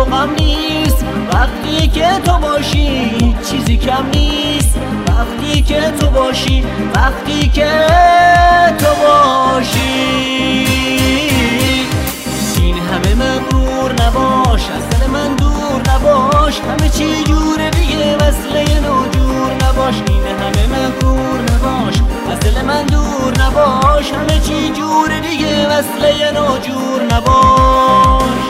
و غم نیست. وقتی که تو باشی چیزی کم نیست. وقتی که تو باشی، وقتی که تو باشی. این همه مغرور نباش، از دل من دور نباش. همه چی جوره دیگه، وصله ناجور نباش. این همه مغرور نباش، از دل من دور نباش. همه چی جوره دیگه، وصله ناجور نباش.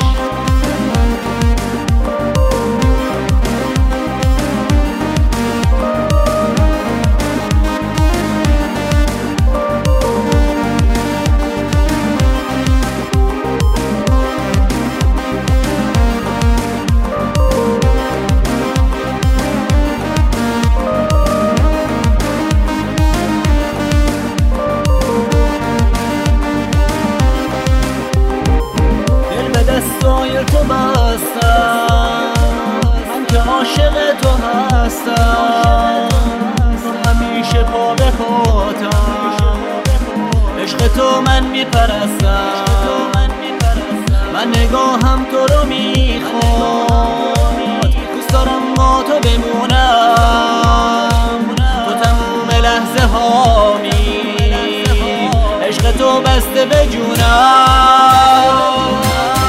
دستای تو بستم، من که عاشق تو هستم. همیشه پا به پاتم، عشق تو من میپرستم. من نگاهم تو رو میخواد، دوست دارم با تو بمونم تو تموم لحظه هامی. عشق تو بسته به جونم.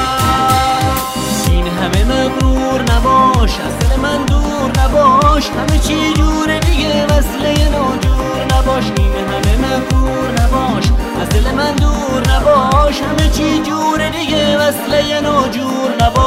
نباش، از دل من دور نباش. همه چی جوره دیگه، وصله ناجور نباش. این همه مغرور نباش، از دل من دور نباش. همه چی جوره دیگه، وصله ناجور نباش.